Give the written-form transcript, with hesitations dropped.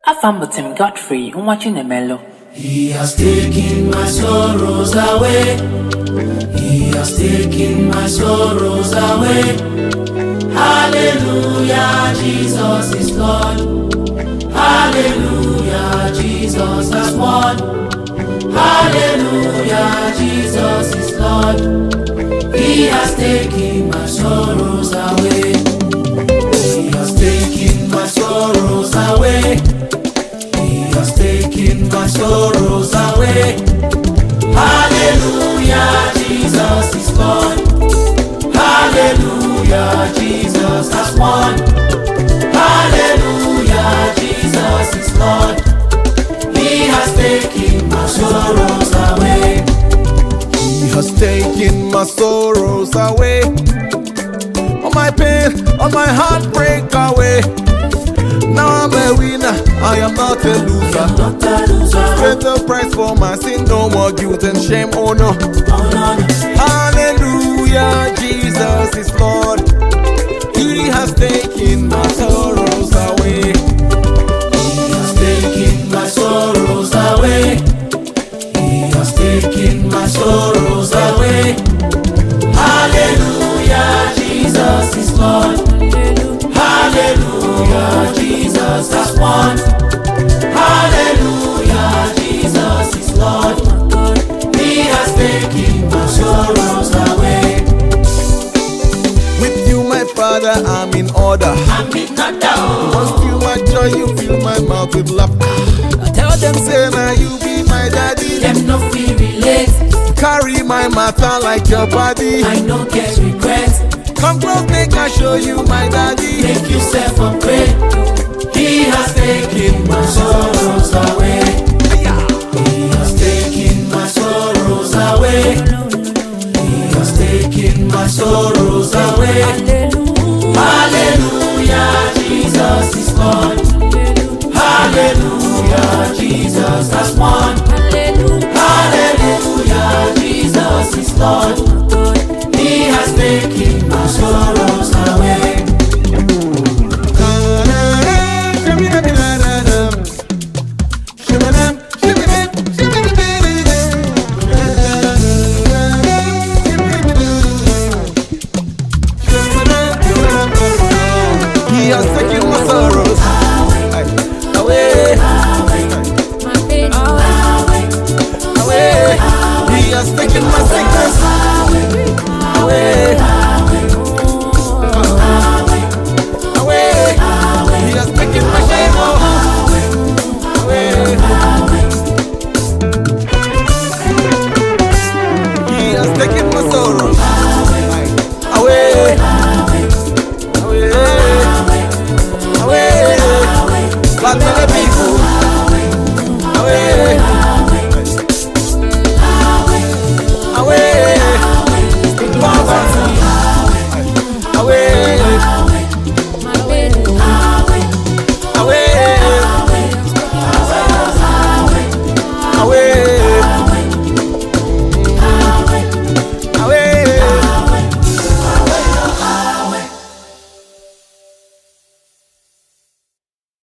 Afambutim Godfrey, watching the mellow. He has taken my sorrows away. He has taken my sorrows away. Hallelujah, Jesus is Lord. Hallelujah, Jesus has won. Hallelujah, Jesus is Lord. He has taken my sorrows away. He has taken my sorrows away. He has taken my sorrows away. Hallelujah, Jesus is Lord. Hallelujah, Jesus has won. Hallelujah, Jesus is Lord. He has taken my sorrows away. He has taken my sorrows away. All my pain, all my heartbreak away. Now I'm a winner, I am not a loser. Paid the price for my sin, no more guilt and shame, oh no. Hallelujah, Jesus is Lord. He has taken my sorrows away. He has taken my sorrows away. He has taken my sorrows away. Hallelujah, Jesus is Lord. Hallelujah, Jesus has won. Hallelujah, Jesus is Lord. He has taken my sorrows away. With you, my Father, I'm in order. I'm in order. Once you my joy, you fill my mouth with laughter. I tell them, say now you be my daddy. Them no feel relate. Carry my matter like your body. I no get regret. Come close, make I show you my daddy. Make yourself upgrade. He has taken my